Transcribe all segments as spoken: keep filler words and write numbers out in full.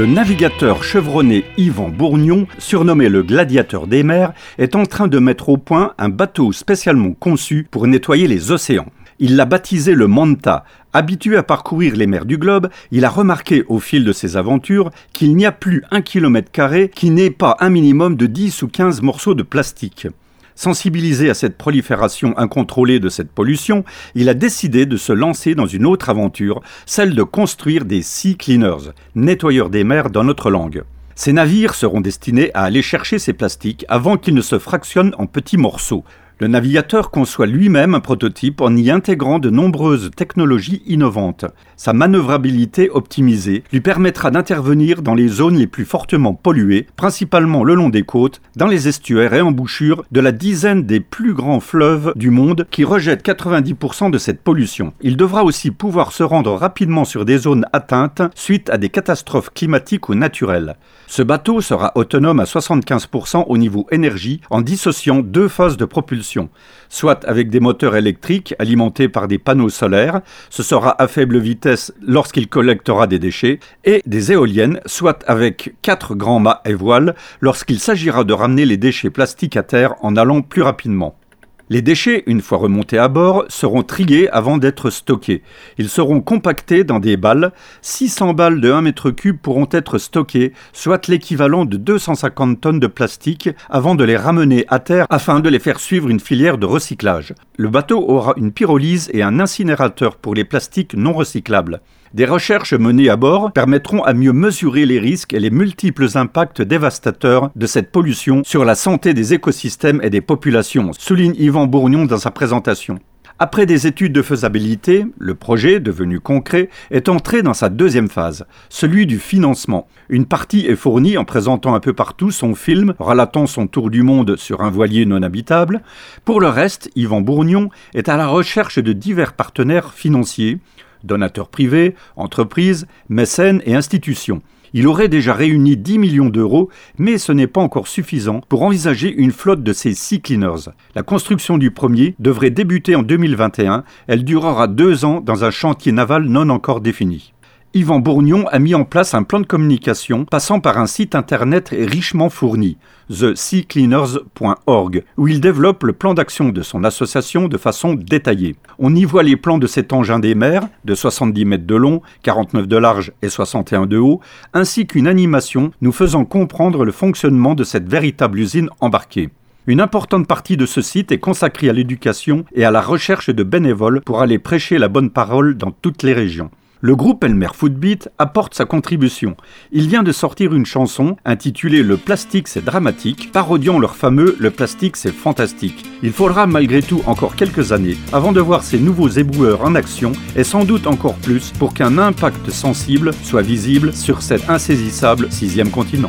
Le navigateur chevronné Yvan Bourgnon, surnommé le gladiateur des mers, est en train de mettre au point un bateau spécialement conçu pour nettoyer les océans. Il l'a baptisé le Manta. Habitué à parcourir les mers du globe, il a remarqué au fil de ses aventures qu'il n'y a plus un kilomètre carré qui n'ait pas un minimum de dix ou quinze morceaux de plastique. Sensibilisé à cette prolifération incontrôlée de cette pollution, il a décidé de se lancer dans une autre aventure, celle de construire des sea cleaners, nettoyeurs des mers dans notre langue. Ces navires seront destinés à aller chercher ces plastiques avant qu'ils ne se fractionnent en petits morceaux. Le navigateur conçoit lui-même un prototype en y intégrant de nombreuses technologies innovantes. Sa manœuvrabilité optimisée lui permettra d'intervenir dans les zones les plus fortement polluées, principalement le long des côtes, dans les estuaires et embouchures de la dizaine des plus grands fleuves du monde qui rejettent quatre-vingt-dix pour cent de cette pollution. Il devra aussi pouvoir se rendre rapidement sur des zones atteintes suite à des catastrophes climatiques ou naturelles. Ce bateau sera autonome à soixante-quinze pour cent au niveau énergie en dissociant deux phases de propulsion. Soit avec des moteurs électriques alimentés par des panneaux solaires, ce sera à faible vitesse lorsqu'il collectera des déchets, et des éoliennes, soit avec quatre grands mâts et voiles lorsqu'il s'agira de ramener les déchets plastiques à terre en allant plus rapidement. Les déchets, une fois remontés à bord, seront triés avant d'être stockés. Ils seront compactés dans des balles. six cents balles de un mètre cube pourront être stockées, soit l'équivalent de deux cent cinquante tonnes de plastique, avant de les ramener à terre afin de les faire suivre une filière de recyclage. Le bateau aura une pyrolyse et un incinérateur pour les plastiques non recyclables. Des recherches menées à bord permettront à mieux mesurer les risques et les multiples impacts dévastateurs de cette pollution sur la santé des écosystèmes et des populations, souligne Yvan Bourgnon dans sa présentation. Après des études de faisabilité, le projet, devenu concret, est entré dans sa deuxième phase, celui du financement. Une partie est fournie en présentant un peu partout son film relatant son tour du monde sur un voilier non habitable. Pour le reste, Yvan Bourgnon est à la recherche de divers partenaires financiers, donateurs privés, entreprises, mécènes et institutions. Il aurait déjà réuni dix millions d'euros, mais ce n'est pas encore suffisant pour envisager une flotte de ces sea cleaners. La construction du premier devrait débuter en deux mille vingt et un. Elle durera deux ans dans un chantier naval non encore défini. Yvan Bourgnon a mis en place un plan de communication passant par un site internet richement fourni, the sea cleaners point org, où il développe le plan d'action de son association de façon détaillée. On y voit les plans de cet engin des mers, de soixante-dix mètres de long, quarante-neuf de large et soixante et un de haut, ainsi qu'une animation nous faisant comprendre le fonctionnement de cette véritable usine embarquée. Une importante partie de ce site est consacrée à l'éducation et à la recherche de bénévoles pour aller prêcher la bonne parole dans toutes les régions. Le groupe Elmer Footbeat apporte sa contribution. Il vient de sortir une chanson intitulée « Le plastique c'est dramatique », parodiant leur fameux « Le plastique c'est fantastique ». Il faudra malgré tout encore quelques années avant de voir ces nouveaux éboueurs en action et sans doute encore plus pour qu'un impact sensible soit visible sur cet insaisissable sixième continent.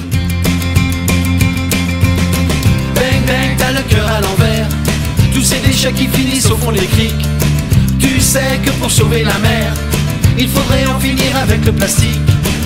Bang bang, t'as le cœur à l'envers, tous ces déchets qui finissent au fond des criques. Tu sais que pour sauver la mer, il faudrait en finir avec le plastique.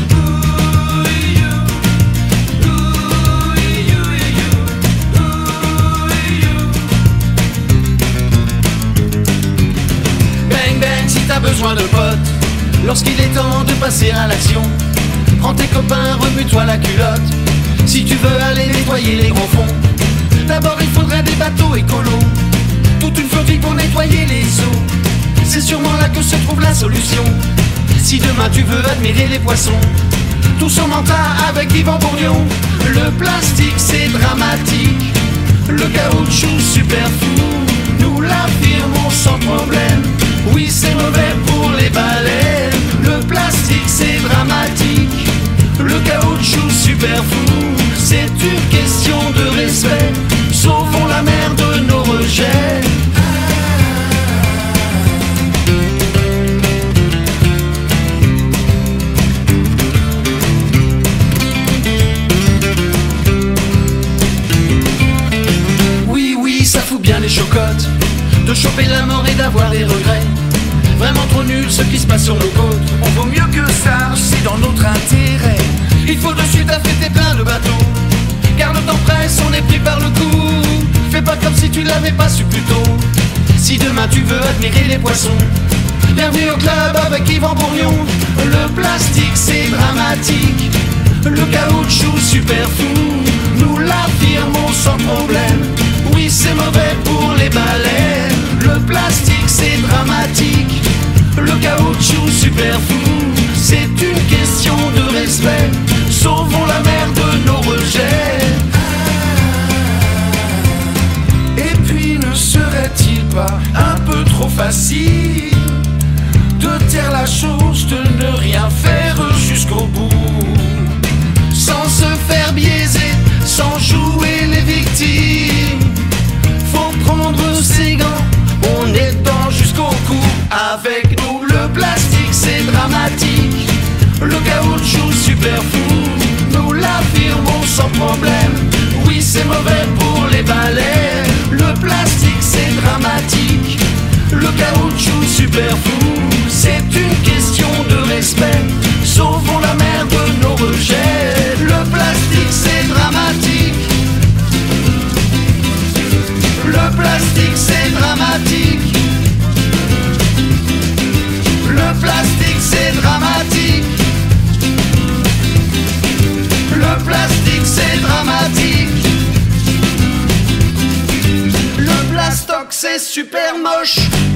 Bang bang, si t'as besoin de potes, lorsqu'il est temps de passer à l'action, prends tes copains, remue-toi la culotte. Si tu veux aller nettoyer les grands fonds, d'abord il faudrait des bateaux écolos, toute une flottille pour nettoyer les eaux. C'est sûrement là que se trouve la solution. Si demain tu veux admirer les poissons, tous en Manta avec Yvan Bourgnon. Le plastique c'est dramatique, le caoutchouc super fou, nous l'affirmons sans problème. Oui c'est mauvais pour les baleines. Le plastique c'est dramatique, le caoutchouc super fou. C'est une question de respect, sauvons la mer de nos rejets. Bien les chocottes, de choper la mort et d'avoir des regrets. Vraiment trop nul ce qui se passe sur nos côtes. On vaut mieux que ça, c'est dans notre intérêt. Il faut de suite affréter plein de bateaux, car le temps presse, on est pris par le coup. Fais pas comme si tu l'avais pas su plus tôt. Si demain tu veux admirer les poissons, Bienvenue au club avec Yvan Bourgnon. Le plastique c'est dramatique, le caoutchouc super fou, nous l'affirmons sans problème. Oui, c'est mauvais pour les baleines. Le plastique c'est dramatique, le caoutchouc super fou. C'est une question de respect, sauvons la mer de nos rejets. Et puis ne serait-il pas un peu trop facile de taire la chose, de ne rien faire jusqu'au bout, sans se faire biaiser, sans jouer les victimes. Faut prendre ses gants, on est dedans jusqu'au cou. Avec nous le plastique c'est dramatique, le caoutchouc super fou, nous l'affirmons sans problème. Oui, c'est mauvais pour les baleines. Le plastique c'est dramatique, le caoutchouc super fou. C'est une question de respect, sauvons la mer de nos rejets. Le plastique c'est dramatique, le plastique c'est dramatique, le plastique c'est dramatique, le plastique c'est dramatique, le plastoc c'est super moche.